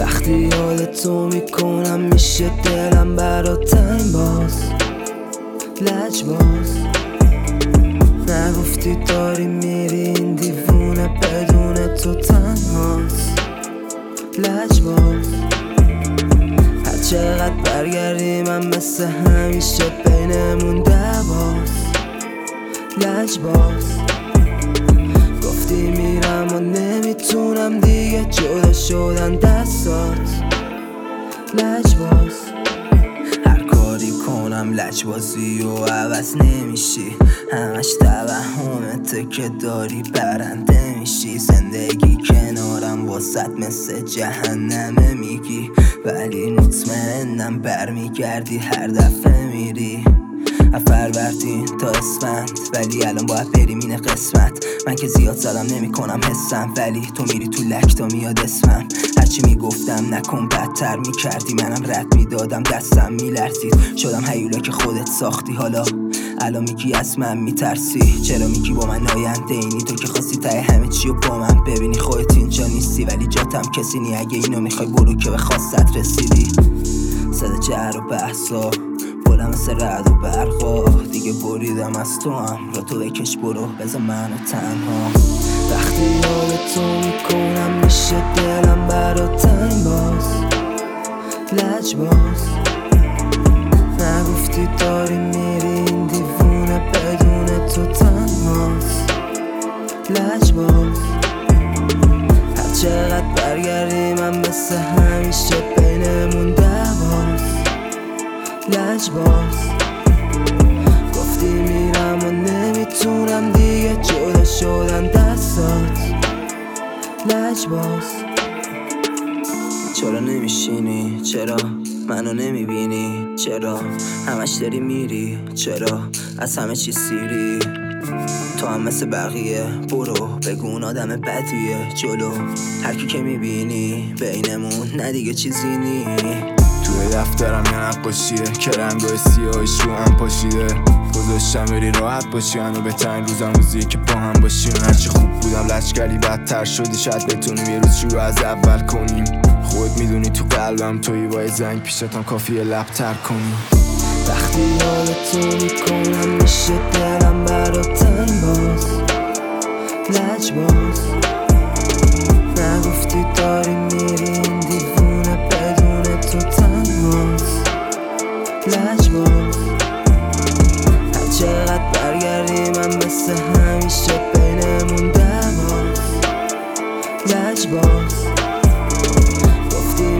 وقتی یادتو میکنم میشه دلم برات تنگ باز لجباز. نگفتی داری میری این دیوونه بدون تو تنهاست لجباز. هر چقدر برگردی من مثل همیشه بینمون دعواست لجباز. گفتی میرم و نمیتونم دیگه جدا شدن دستات لجباز. هر کاری کنم لجبازی و عوض نمیشی، همش توهمته که داری برنده میشی. زندگی کنارم واسط مثل جهنمه میگی، ولی مطمئنم برمیگردی هر دفعه میری. فروردین تا اسفند ولی الان باید بریم اینه قسمت. من که زیاد زدم نمی کنم حسم، ولی تو میری تو لک تا میاد اسمم. هرچی میگفتم نکن بدتر میکردی، منم رد میدادم دستم میلرزید. شدم هیولا که خودت ساختی، حالا الان میگی از من میترسی. چرا میگی با من آینده اینی؟ تو که خواستی ته همه چیو با من ببینی. خودت اینجا نیستی ولی جاتم کسی نی. اگه اینو میخوای برو که به خواستت رسیدی. صدا جر و بحثا بلند مثل رعد و برقا، دیگه بریدم از تو هم را تو بکش برو بذار منو تنها. وقتی یادتو میکنم میشه دلم برات تنگ باز لجباز. نگفتی داری میری این دیوونه بدون تو تنهاست لجباز. هر چقدر برگردی من مثل همیشه بینمون دعواست لجباز. گفتی میرم و نمیتونم دیگه جدا شدن دستات لجباز. چرا نمیشینی؟ چرا منو نمیبینی؟ چرا همش داری میری؟ چرا از همه چی سیری؟ تو هم مثل بقیه برو بگو اون آدم بدیه جلو. هرکی که میبینی بینمون نه دیگه چیزی نی. توی دفترم یه نقاشیه که رنگای سیاهش رو هم پاشیده. گذاشتم بری راحت باشی، هنو بهترین روزم روزیه که با هم باشیم. هرچی خوب بودم لجکلی بدتر شدی، شاید بتونیم یه روز شروع از اول کنیم. خودت میدونی تو قلبم تویی، با زنگ پیشتم کافیه لبتر کنیم. وقتی یادتو میکنم میشه دلم برات تنگ باز لجباز. نگفتی داری میری این دیوونه بدون تو تنهاست لجباز. هر چقدر برگردی من مثل همیشه بینمون دعواست لجباز. گفتی